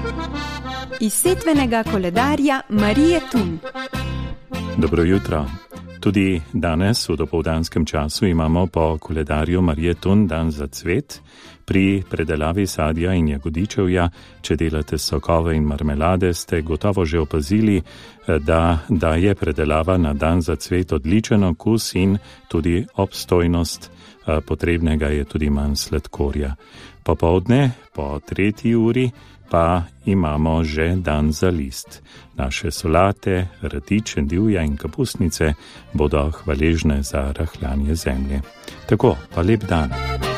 Iz setvenega koledarja Marije Tun. Dobro jutro. Tudi danes v dopoldanskem času imamo po koledarju Marije Tun dan za cvet. Pri predelavi sadja in jagodičevja, če delate sokove in marmelade, ste gotovo že opazili, da je predelava na dan za cvet odličen okus in tudi obstojnost, potrebnega je tudi manj sladkorja. Popoldne, po 3. uri, pa imamo že dan za list. Naše solate, radič, endivja in kapusnice bodo hvaležne za rahljanje zemlje. Tako, pa lep dan.